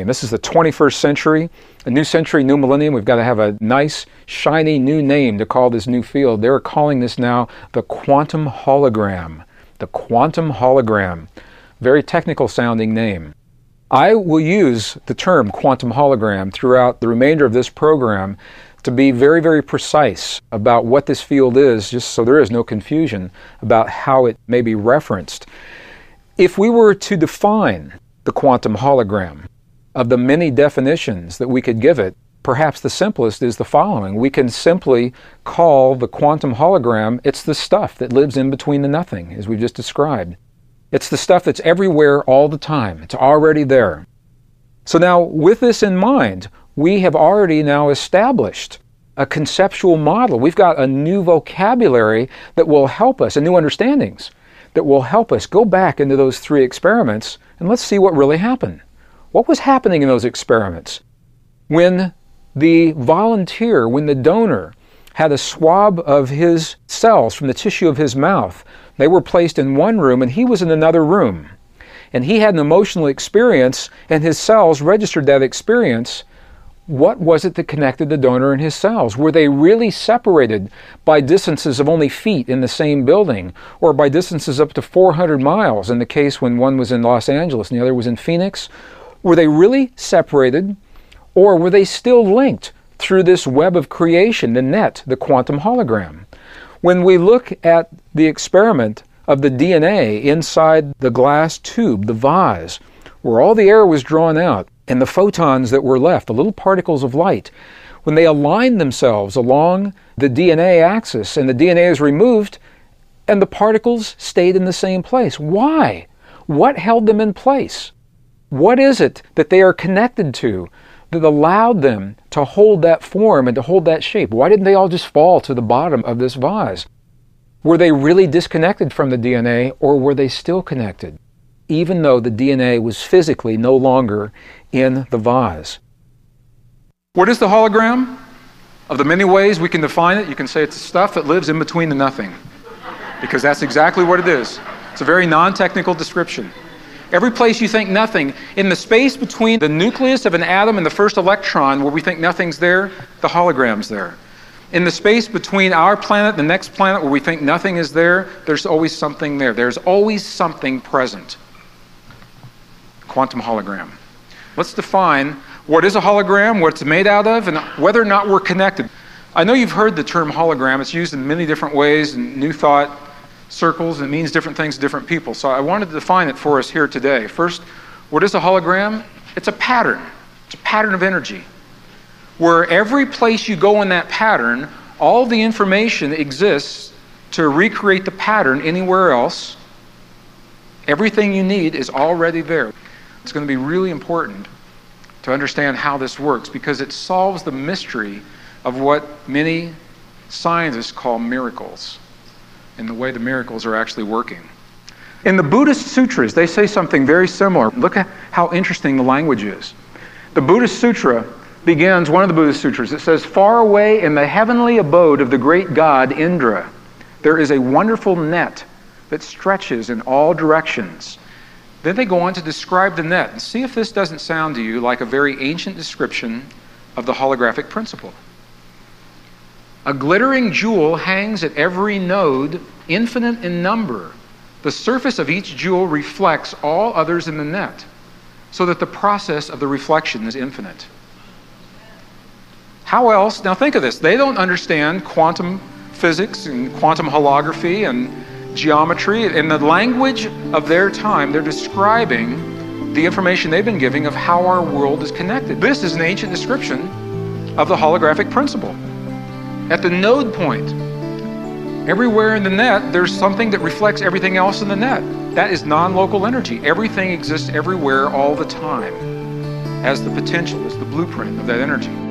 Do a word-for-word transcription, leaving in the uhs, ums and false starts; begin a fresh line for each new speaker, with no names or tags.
This is the twenty-first century, a new century, new millennium. We've got to have a nice, shiny new name to call this new field. They're calling this now the quantum hologram. The quantum hologram. Very technical sounding name. I will use the term quantum hologram throughout the remainder of this program to be very, very precise about what this field is, just so there is no confusion about how it may be referenced. If we were to define the quantum hologram, of the many definitions that we could give it, perhaps the simplest is the following. We can simply call the quantum hologram, it's the stuff that lives in between the nothing, as we just described. It's the stuff that's everywhere all the time. It's already there. So now, with this in mind, we have already now established a conceptual model. We've got a new vocabulary that will help us, and new understandings that will help us go back into those three experiments, and let's see what really happened. What was happening in those experiments? When the volunteer, when the donor had a swab of his cells from the tissue of his mouth, they were placed in one room and he was in another room. And he had an emotional experience and his cells registered that experience. What was it that connected the donor and his cells? Were they really separated by distances of only feet in the same building, or by distances up to four hundred miles in the case when one was in Los Angeles and the other was in Phoenix? Were they really separated, or were they still linked through this web of creation, the net, the quantum hologram? When we look at the experiment of the D N A inside the glass tube, the vase, where all the air was drawn out, and the photons that were left, the little particles of light, when they aligned themselves along the D N A axis, and the D N A is removed, and the particles stayed in the same place. Why? What held them in place? What is it that they are connected to that allowed them to hold that form and to hold that shape? Why didn't they all just fall to the bottom of this vase? Were they really disconnected from the D N A, or were they still connected, even though the D N A was physically no longer in the vase? What is the hologram? Of the many ways we can define it, you can say it's the stuff that lives in between the nothing, because that's exactly what it is. It's a very non-technical description. Every place you think nothing, in the space between the nucleus of an atom and the first electron where we think nothing's there, the hologram's there. In the space between our planet and the next planet where we think nothing is there, there's always something there. There's always something present. Quantum hologram. Let's define what is a hologram, what it's made out of, and whether or not we're connected. I know you've heard the term hologram. It's used in many different ways in New Thought circles, and it means different things to different people. So I wanted to define it for us here today. First, what is a hologram? It's a pattern. It's a pattern of energy, where every place you go in that pattern, all the information exists to recreate the pattern anywhere else. Everything you need is already there. It's going to be really important to understand how this works, because it solves the mystery of what many scientists call miracles, in the way the miracles are actually working. In the Buddhist sutras, they say something very similar. Look at how interesting the language is. The Buddhist sutra begins, one of the Buddhist sutras, it says, "Far away in the heavenly abode of the great god Indra, there is a wonderful net that stretches in all directions." Then they go on to describe the net. And see if this doesn't sound to you like a very ancient description of the holographic principle. "A glittering jewel hangs at every node, infinite in number. The surface of each jewel reflects all others in the net, so that the process of the reflection is infinite." How else? Now think of this. They don't understand quantum physics and quantum holography and geometry. In the language of their time, they're describing the information they've been giving of how our world is connected. This is an ancient description of the holographic principle. At the node point, everywhere in the net, there's something that reflects everything else in the net. That is non-local energy. Everything exists everywhere all the time as the potential, as the blueprint of that energy.